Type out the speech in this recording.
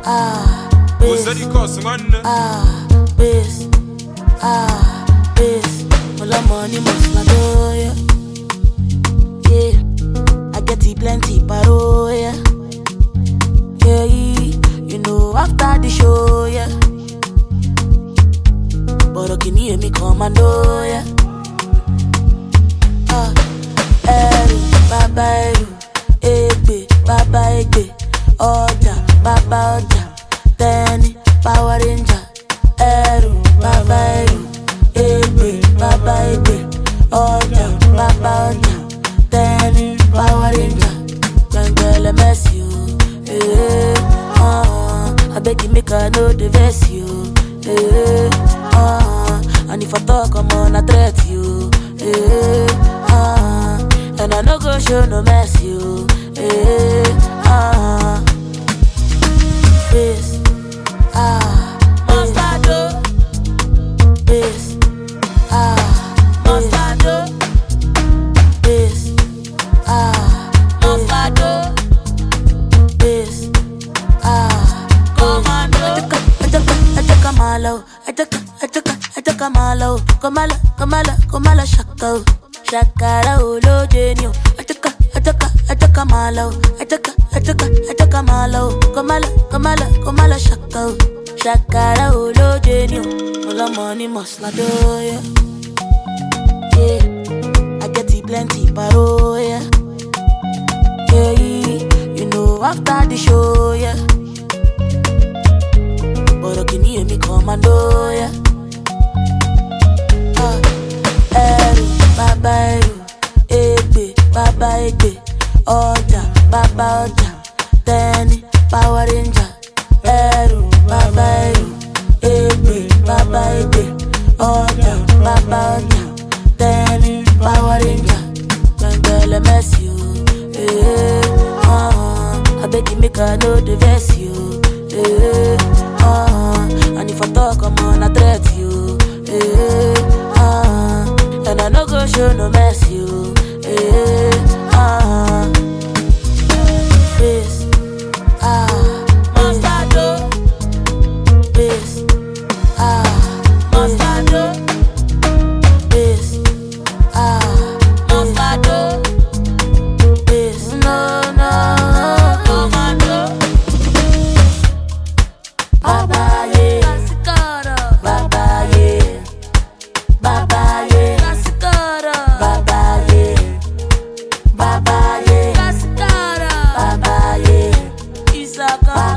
Biz, biz. All the money must not do, yeah. Yeah, I get it plenty paro, yeah. Yeah, you know after the show, yeah. But can you hear me commando, yeah. Baba Eru, Egbe, Baba Egbe, Oja, Baba Oja, Tenny, Power Ranger, Eru, Baba Eru, Egbe, Baba Egbe, Oja, Baba Oja, Tenny, Power Ranger, Jangele mess you, I beg you make I know the verse you, and if I talk I'm on a threat you, and I no go show no mess you, Biz, Mostardo, Biz, Mostardo, Biz, Mostardo, Biz, Commando. Kamalo, shako. Shakara ulo genio. Ataka malo. Ataka malo. Kamalo shako. Shakara ulo genio. All the money must not do, yeah. Yeah, I get it plenty paro, yeah. Yeah, you know after the show, yeah. But can you hear me commando, yeah. Baba Eru, Egbe, Baba Egbe, Oja, Baba Oja, Tenny, Power Ranger, Eru, Baba Eru, Egbe, Baba Egbe, Oja, Baba Oja, Tenny, Power Ranger, Jangele mess you, I beg you make I know the verse you, and if I talk I'm on a threat you, and I no go show no mess you, Biz, Mostardo, Biz, Mostardo, Biz, Mostardo, Biz, no, Commando. Baba yeah, Baba yeah, Baba yeah. Baba yeah, Baba yeah, Baba yeah, Isaka.